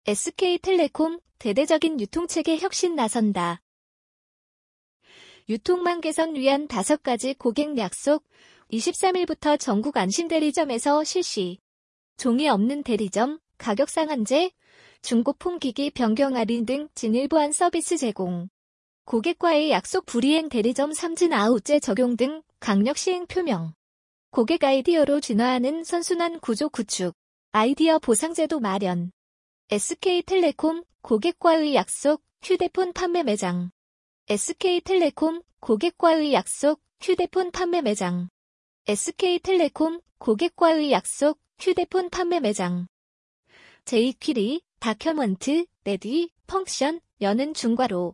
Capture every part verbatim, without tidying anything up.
에스케이텔레콤 대대적인 유통체계 혁신 나선다. 유통망 개선 위한 다섯 가지 고객 약속. 이십삼 일부터 전국 안심대리점에서 실시. 종이 없는 대리점, 가격 상한제, 중고품 기기 변경 할인 등 진일보한 서비스 제공. 고객과의 약속 불이행 대리점 삼진 아웃제 적용 등 강력 시행 표명. 고객 아이디어로 진화하는 선순환 구조 구축. 아이디어 보상제도 마련. 에스케이텔레콤 고객과의 약속 휴대폰 판매 매장. 에스케이텔레콤 고객과의 약속 휴대폰 판매 매장. 에스케이텔레콤 고객과의 약속 휴대폰 판매 매장. 제이퀴리 다큐먼트 레디 펑션 여는 중괄호.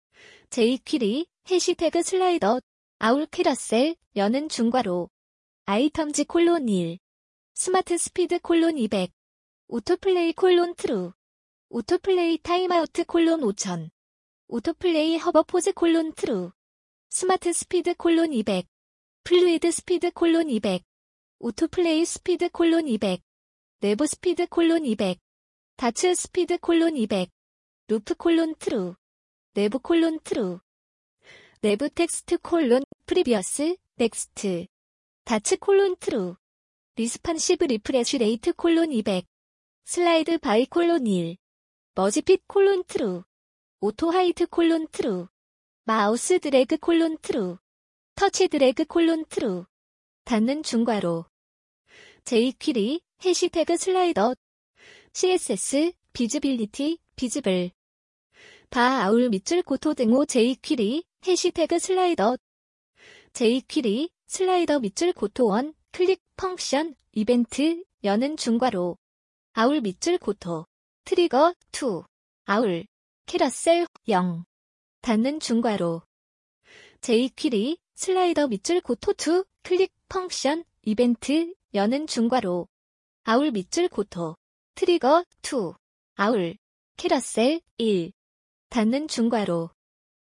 제이퀴리 해시태그 슬라이더 아울 캐러셀 여는 중괄호. 아이텀즈 콜론 일. 스마트 스피드 콜론 이백. 오토플레이 콜론 트루. 오토플레이 타임아우트 콜론 오천. 오토플레이 허버포즈 콜론 트루. 스마트 스피드 콜론 이백. 플루이드 스피드 콜론 이백. 오토플레이 스피드 콜론 이백. 내부 스피드 콜론 이백. 다츠 스피드 콜론 이백. 루프 콜론 트루. 내부 콜론 트루. 내부 텍스트 콜론 프리비어스 넥스트. 다츠 콜론 트루. 리스판시브 리프레쉬 레이트 콜론 이백. 슬라이드 바이 콜론 일. 머지핏 콜론 트루. 오토 하이트 콜론 트루. 마우스 드래그 콜론 트루. 터치 드래그 콜론 트루. 닫는 중괄호. 제이퀴리 해시태그 슬라이더. 씨에스에스 비즈빌리티 비즈블. 바 아울 밑줄 고토 등호 제이퀴리 해시태그 슬라이더. 제이퀴리 슬라이더 밑줄 고토 원 클릭 펑션 이벤트 여는 중괄호. 아울 밑줄 고토. 트리거 투. 아울. 캐러셀 영. 닫는 중괄호. 제이퀴리 슬라이더 밑줄 고토 투. 클릭 펑션 이벤트 여는 중괄호. 아울 밑줄 고토. 트리거 투. 아울. 캐러셀 일. 닫는 중괄호.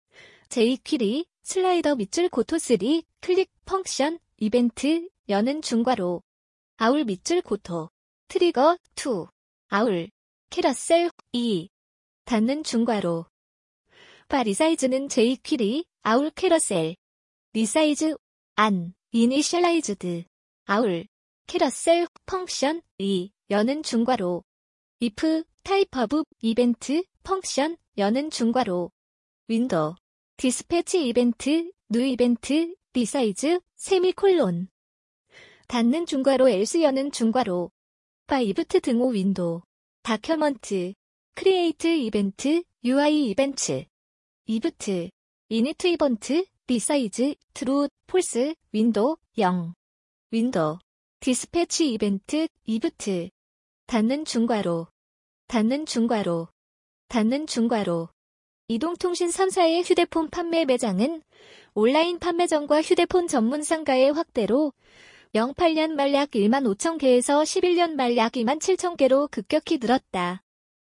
제이퀴리 슬라이더 밑줄 고토 쓰리. 클릭 펑션 이벤트 여는 중괄호. 아울 밑줄 고토. 트리거 투. 아울. 캐러셀 이. 닫는 중괄호. 바 리사이즈는 제이퀴리 아울 캐러셀. 리사이즈 안. 이니셜라이즈드. 아울. 캐러셀 펑션 이. 여는 중괄호. if 타입 오브 이벤트 펑션 여는 중괄호. 윈도우. 디스패치 이벤트 뉴 이벤트 리사이즈 세미콜론. 닫는 중괄호 else 여는 중괄호. 바 이브트 등호 윈도우. 다큐먼트. 크리에이트 이벤트 유아이 이벤트. 이브트. 이니트 이번트 리사이즈 트루 폴스 윈도우 영. 윈도우. 디스패치 이벤트 이브트. 닫는 중괄호. 닫는 중괄호. 닫는 중괄호. 이동통신 삼 사의 휴대폰 판매 매장은 온라인 판매점과 휴대폰 전문 상가의 확대로 영팔 년 말 약 일만 오천 개에서 십일 년 말 약 이만 칠천 개로 급격히 늘었다.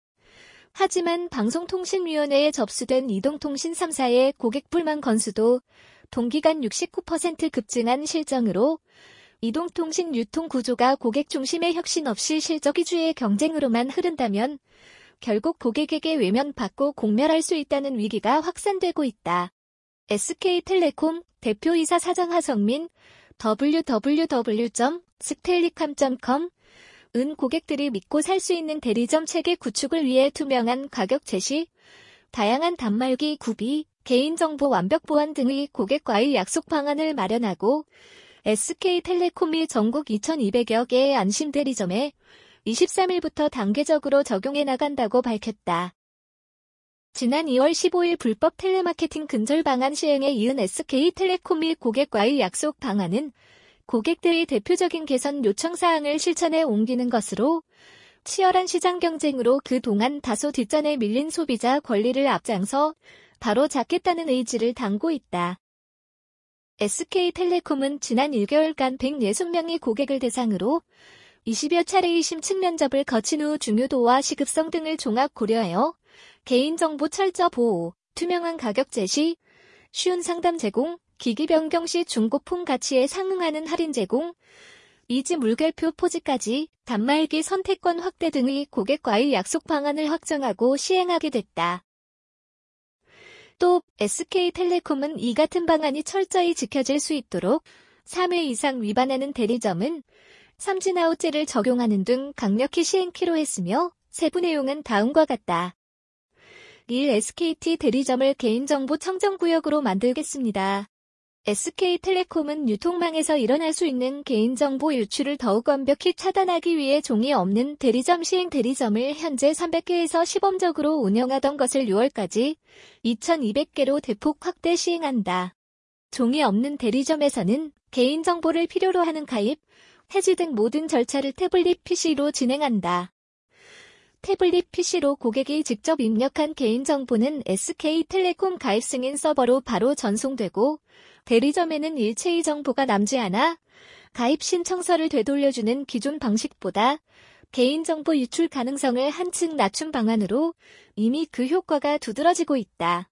하지만 방송통신위원회에 접수된 이동통신 삼 사의 고객 불만 건수도 동기간 육십구 퍼센트 급증한 실정으로 이동통신 유통 구조가 고객 중심의 혁신 없이 실적 위주의 경쟁으로만 흐른다면 결국 고객에게 외면받고 공멸할 수 있다는 위기가 확산되고 있다. 에스케이텔레콤 대표이사 사장 하성민 더블유 더블유 더블유 점 스텔리캄 점 컴 은 고객들이 믿고 살 수 있는 대리점 체계 구축을 위해 투명한 가격 제시, 다양한 단말기 구비, 개인정보 완벽 보안 등의 고객과의 약속 방안을 마련하고 에스케이텔레콤이 전국 이천이백여 개의 안심대리점에 이십삼 일부터 단계적으로 적용해 나간다고 밝혔다. 지난 이월 십오일 불법 텔레마케팅 근절 방안 시행에 이은 에스케이텔레콤이 고객과의 약속 방안은 고객들의 대표적인 개선 요청사항을 실천에 옮기는 것으로 치열한 시장 경쟁으로 그동안 다소 뒷전에 밀린 소비자 권리를 앞장서 바로 잡겠다는 의지를 담고 있다. 에스케이텔레콤은 지난 일 개월간 백육십 명의 고객을 대상으로 이십여 차례의 심층 면접을 거친 후 중요도와 시급성 등을 종합 고려하여 개인정보 철저 보호, 투명한 가격 제시, 쉬운 상담 제공, 기기 변경 시 중고품 가치에 상응하는 할인 제공, 이지 물결표 포즈까지 단말기 선택권 확대 등의 고객과의 약속 방안을 확정하고 시행하게 됐다. 또 에스케이텔레콤은 이 같은 방안이 철저히 지켜질 수 있도록 삼 회 이상 위반하는 대리점은 삼진아웃제를 적용하는 등 강력히 시행키로 했으며 세부 내용은 다음과 같다. 일. 에스케이티 대리점을 개인정보 청정구역으로 만들겠습니다. 에스케이텔레콤은 유통망에서 일어날 수 있는 개인정보 유출을 더욱 완벽히 차단하기 위해 종이 없는 대리점 시행 대리점을 현재 삼백 개에서 시범적으로 운영하던 것을 유월까지 이천이백 개로 대폭 확대 시행한다. 종이 없는 대리점에서는 개인정보를 필요로 하는 가입, 해지 등 모든 절차를 태블릿 피시로 진행한다. 태블릿 피시로 고객이 직접 입력한 개인정보는 에스케이텔레콤 가입 승인 서버로 바로 전송되고 대리점에는 일체의 정보가 남지 않아 가입 신청서를 되돌려주는 기존 방식보다 개인정보 유출 가능성을 한층 낮춘 방안으로 이미 그 효과가 두드러지고 있다.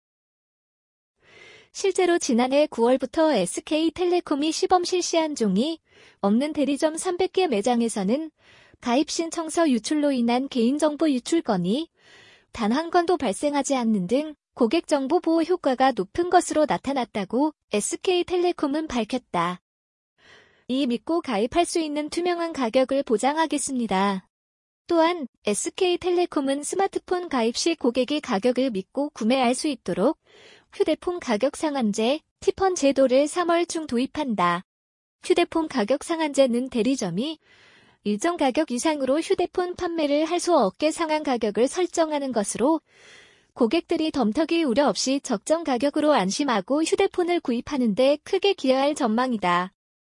실제로 지난해 구월부터 에스케이텔레콤이 시범 실시한 종이 없는 대리점 삼백 개 매장에서는 가입 신청서 유출로 인한 개인정보 유출 건이 단 한 건도 발생하지 않는 등 고객 정보 보호 효과가 높은 것으로 나타났다고 에스케이텔레콤은 밝혔다. 이 믿고 가입할 수 있는 투명한 가격을 보장하겠습니다. 또한 에스케이텔레콤은 스마트폰 가입 시 고객이 가격을 믿고 구매할 수 있도록 휴대폰 가격 상한제, 티펀 제도를 삼월 중 도입한다. 휴대폰 가격 상한제는 대리점이 일정 가격 이상으로 휴대폰 판매를 할 수 없게 상한 가격을 설정하는 것으로 고객들이 덤터기 우려 없이 적정 가격으로 안심하고 휴대폰을 구입하는 데 크게 기여할 전망이다.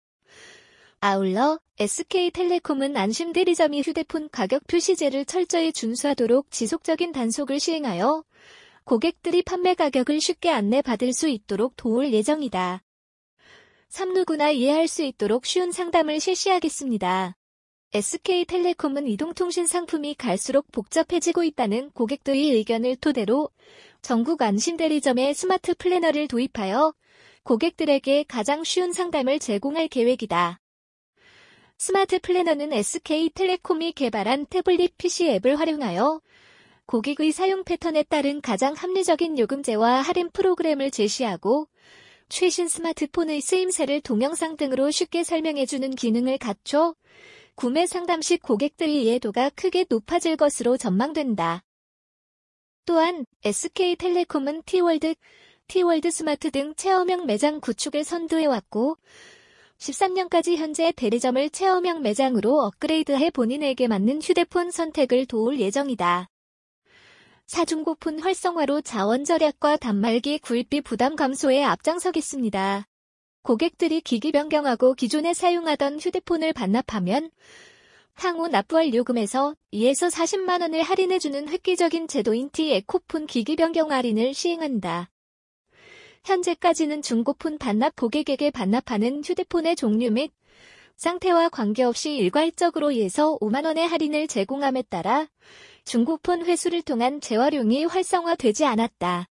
아울러 에스케이텔레콤은 안심 대리점이 휴대폰 가격 표시제를 철저히 준수하도록 지속적인 단속을 시행하여 고객들이 판매 가격을 쉽게 안내받을 수 있도록 도울 예정이다. 삼 누구나 이해할 수 있도록 쉬운 상담을 실시하겠습니다. 에스케이텔레콤은 이동통신 상품이 갈수록 복잡해지고 있다는 고객들의 의견을 토대로 전국 안심대리점에 스마트 플래너를 도입하여 고객들에게 가장 쉬운 상담을 제공할 계획이다. 스마트 플래너는 에스케이텔레콤이 개발한 태블릿 피시 앱을 활용하여 고객의 사용 패턴에 따른 가장 합리적인 요금제와 할인 프로그램을 제시하고 최신 스마트폰의 쓰임새를 동영상 등으로 쉽게 설명해주는 기능을 갖춰 구매 상담 시 고객들의 이해도가 크게 높아질 것으로 전망된다. 또한 에스케이텔레콤은 T월드, T월드 스마트 등 체험형 매장 구축을 선도해왔고 십삼 년까지 현재 대리점을 체험형 매장으로 업그레이드해 본인에게 맞는 휴대폰 선택을 도울 예정이다. 사중고폰 활성화로 자원 절약과 단말기 구입비 부담 감소에 앞장서겠습니다. 고객들이 기기 변경하고 기존에 사용하던 휴대폰을 반납하면 향후 납부할 요금에서 이에서 사십만 원을 할인해주는 획기적인 제도인 T-에코폰 기기 변경 할인을 시행한다. 현재까지는 중고폰 반납 고객에게 반납하는 휴대폰의 종류 및 상태와 관계없이 일괄적으로 이에서 오만 원의 할인을 제공함에 따라 중고폰 회수를 통한 재활용이 활성화되지 않았다.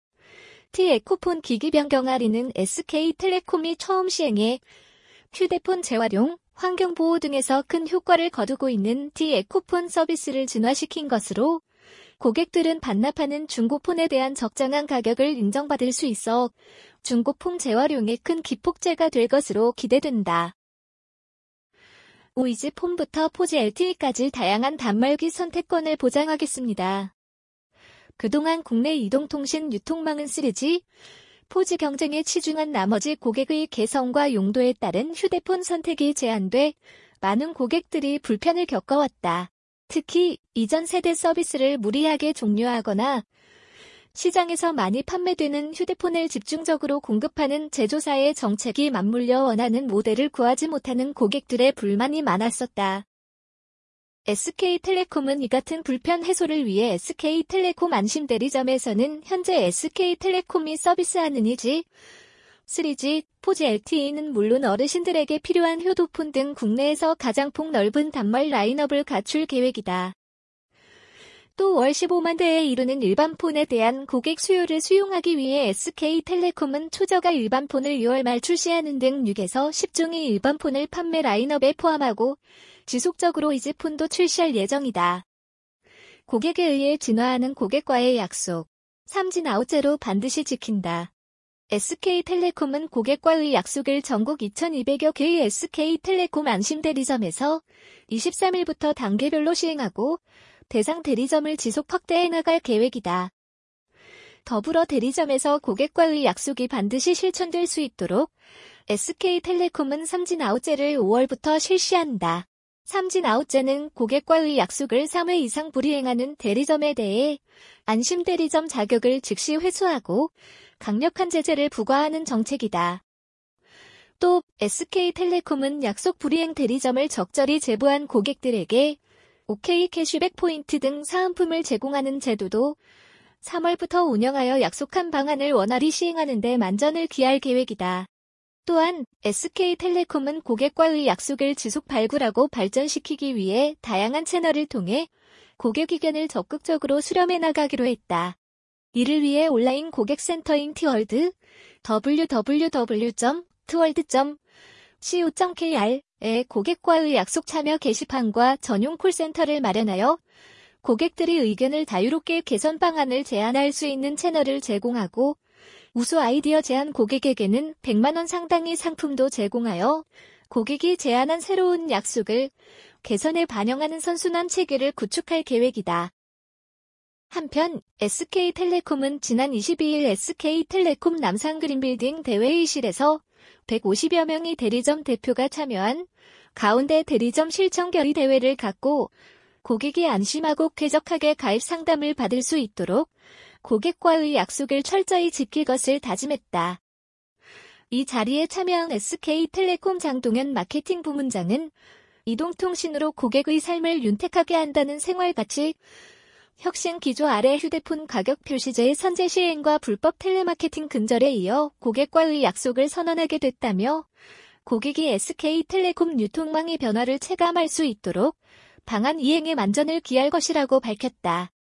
T-에코폰 기기 변경 할인은 에스케이텔레콤이 처음 시행해 휴대폰 재활용, 환경보호 등에서 큰 효과를 거두고 있는 T-에코폰 서비스를 진화시킨 것으로 고객들은 반납하는 중고폰에 대한 적정한 가격을 인정받을 수 있어 중고폰 재활용에 큰 기폭제가 될 것으로 기대된다. 오이지 폰부터 포지 엘티이까지 다양한 단말기 선택권을 보장하겠습니다. 그동안 국내 이동통신 유통망은 쓰리지, 포지 경쟁에 치중한 나머지 고객의 개성과 용도에 따른 휴대폰 선택이 제한돼 많은 고객들이 불편을 겪어왔다. 특히 이전 세대 서비스를 무리하게 종료하거나 시장에서 많이 판매되는 휴대폰을 집중적으로 공급하는 제조사의 정책이 맞물려 원하는 모델을 구하지 못하는 고객들의 불만이 많았었다. 에스케이텔레콤은 이 같은 불편 해소를 위해 에스케이텔레콤 안심대리점에서는 현재 에스케이텔레콤이 서비스하는 이지, 쓰리지, 포지 엘티이는 물론 어르신들에게 필요한 효도폰 등 국내에서 가장 폭 넓은 단말 라인업을 갖출 계획이다. 또 월 십오만 대에 이르는 일반폰에 대한 고객 수요를 수용하기 위해 에스케이텔레콤은 초저가 일반폰을 유월 말 출시하는 등 육에서 십 종의 일반폰을 판매 라인업에 포함하고 지속적으로 이지폰도 출시할 예정이다. 고객에 의해 진화하는 고객과의 약속. 삼진 아웃제로 반드시 지킨다. 에스케이텔레콤은 고객과의 약속을 전국 이천이백여 개의 에스케이텔레콤 안심대리점에서 이십삼일부터 단계별로 시행하고 대상 대리점을 지속 확대해 나갈 계획이다. 더불어 대리점에서 고객과의 약속이 반드시 실천될 수 있도록 에스케이텔레콤은 삼진 아웃제를 오월부터 실시한다. 삼진 아웃제는 고객과의 약속을 삼 회 이상 불이행하는 대리점에 대해 안심대리점 자격을 즉시 회수하고 강력한 제재를 부과하는 정책이다. 또 에스케이텔레콤은 약속 불이행 대리점을 적절히 제보한 고객들에게 오케이 캐시백 포인트 등 사은품을 제공하는 제도도 삼월부터 운영하여 약속한 방안을 원활히 시행하는 데 만전을 기할 계획이다. 또한 에스케이텔레콤은 고객과의 약속을 지속 발굴하고 발전시키기 위해 다양한 채널을 통해 고객 의견을 적극적으로 수렴해 나가기로 했다. 이를 위해 온라인 고객센터인 티월드, 더블유 더블유 더블유 점 티월드 점 씨오 점 케이알에 고객과의 약속 참여 게시판과 전용 콜센터를 마련하여 고객들이 의견을 자유롭게 개선 방안을 제안할 수 있는 채널을 제공하고 우수 아이디어 제안 고객에게는 백만 원 상당의 상품도 제공하여 고객이 제안한 새로운 약속을 개선에 반영하는 선순환 체계를 구축할 계획이다. 한편 에스케이텔레콤은 지난 이십이일 에스케이텔레콤 남산그린빌딩 대회의실에서 백오십여 명의 대리점 대표가 참여한 가운데 대리점 실정결의 대회를 갖고 고객이 안심하고 쾌적하게 가입 상담을 받을 수 있도록 고객과의 약속을 철저히 지킬 것을 다짐했다. 이 자리에 참여한 에스케이텔레콤 장동현 마케팅 부문장은 이동통신으로 고객의 삶을 윤택하게 한다는 생활가치 혁신 기조 아래 휴대폰 가격 표시제의 선제 시행과 불법 텔레마케팅 근절에 이어 고객과의 약속을 선언하게 됐다며 고객이 에스케이텔레콤 유통망의 변화를 체감할 수 있도록 방안 이행에 만전을 기할 것이라고 밝혔다.